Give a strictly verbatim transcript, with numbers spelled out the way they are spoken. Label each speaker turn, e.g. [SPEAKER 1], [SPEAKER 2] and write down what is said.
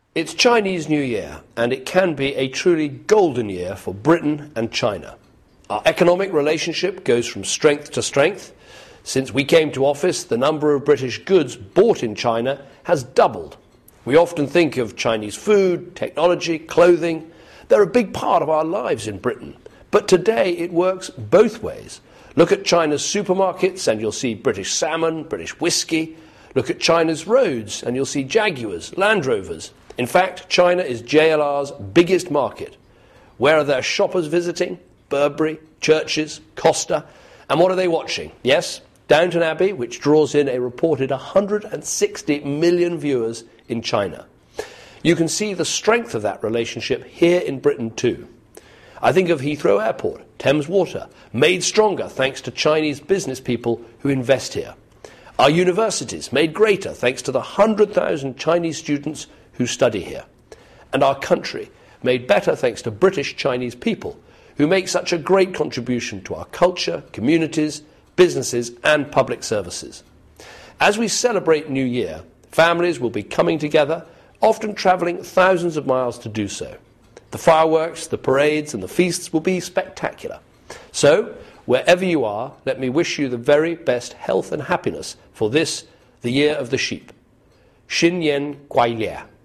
[SPEAKER 1] It's Chinese New Year, and it can be a truly golden year for Britain and China. Our economic relationship goes from strength to strength. Since we came to office, the number of British goods bought in China has doubled. We often think of Chinese food, technology, clothing. They're a big part of our lives in Britain. But today it works both ways. Look at China's supermarkets and you'll see British salmon, British whiskey. Look at China's roads and you'll see Jaguars, Land Rovers. In fact, China is J L R's biggest market. Where are their shoppers visiting? Burberry, Churches, Costa. And what are they watching? Yes, Downton Abbey, which draws in a reported one hundred sixty million viewers in China. You can see the strength of that relationship here in Britain too. I think of Heathrow Airport, Thames Water, made stronger thanks to Chinese business people who invest here. Our universities made greater thanks to the one hundred thousand Chinese students who study here. And our country made better thanks to British Chinese people who make such a great contribution to our culture, communities, businesses and public services. As we celebrate New Year, families will be coming together, often travelling thousands of miles to do so. The fireworks, the parades and the feasts will be spectacular. So, wherever you are, let me wish you the very best health and happiness for this, the Year of the Sheep. Xin Yan Guai Lia.